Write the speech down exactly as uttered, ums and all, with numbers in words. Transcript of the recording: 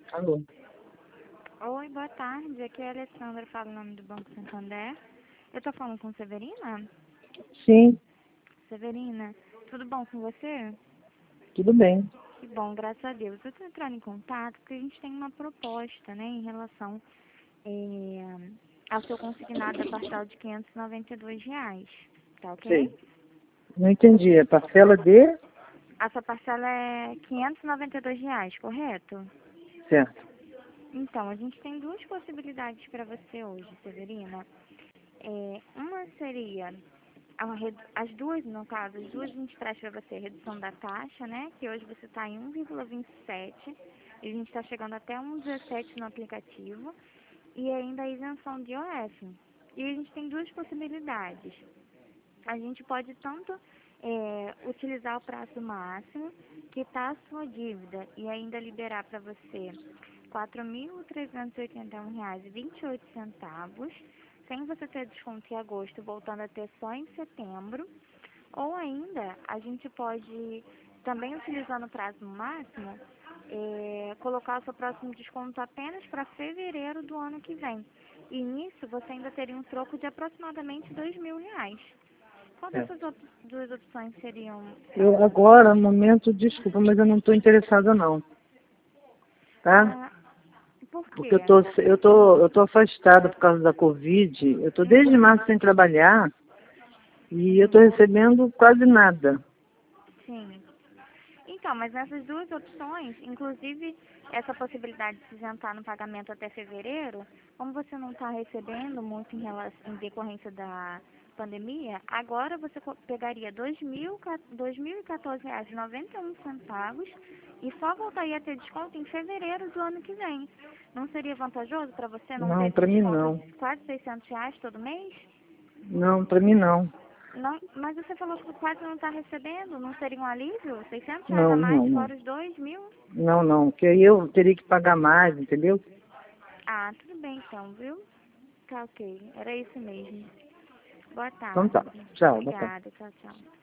Alô? Oi, boa tarde. Aqui é a Alessandra, falo o nome do Banco Santander. Eu tô falando com Severina? Sim, Severina, tudo bom com você? tudo bem. Que bom, graças a Deus. Eu tô entrando em contato porque a gente tem uma proposta, né, em relação eh, ao seu consignado da parcela de quinhentos e noventa e dois reais, tá ok? Sei. Não entendi. A parcela de... Essa parcela é quinhentos e noventa e dois reais, correto? Certo. Então, a gente tem duas possibilidades para você hoje, Severina. É, uma seria, a redu- as duas, no caso, as duas a gente traz para você a redução da taxa, né? Que hoje você está em um vírgula vinte e sete e a gente está chegando até um vírgula dezessete no aplicativo e ainda a isenção de I O F. E a gente tem duas possibilidades. A gente pode tanto é, utilizar o prazo máximo que está a sua dívida e ainda liberar para você quatro mil trezentos e oitenta e um reais e vinte e oito centavos, sem você ter desconto em agosto, voltando a ter só em setembro. Ou ainda, a gente pode, também utilizando o prazo máximo, é, colocar o seu próximo desconto apenas para fevereiro do ano que vem. E nisso você ainda teria um troco de aproximadamente dois mil reais. Qual certo. dessas op- duas opções seriam Eu para... agora, no momento, desculpa, mas eu não estou interessada não, tá? Ah, por Porque eu quê? tô, eu tô, eu tô afastada por causa da Covid. Eu tô desde Uhum, março sem trabalhar e eu tô uhum, recebendo quase nada. sim. Então, mas nessas duas opções, inclusive essa possibilidade de se isentar no pagamento até fevereiro, como você não está recebendo muito em, relação, em decorrência da pandemia, agora você co- pegaria dois mil e quatorze reais e noventa e um centavos e só voltaria a ter desconto em fevereiro do ano que vem. Não seria vantajoso para você não ter Não, esse para mim desconto não. de quase seiscentos reais todo mês? Não, para mim não. Não, mas você falou que quase não está recebendo, não seria um alívio? seiscentos reais Não, a mais, não, não. fora os dois mil? Não, não. Porque aí eu teria que pagar mais, entendeu? Ah, tudo bem então, viu? Tá ok, era isso mesmo. Boa Então tá. tarde. Tchau, boa tarde. Obrigada, tchau, tchau.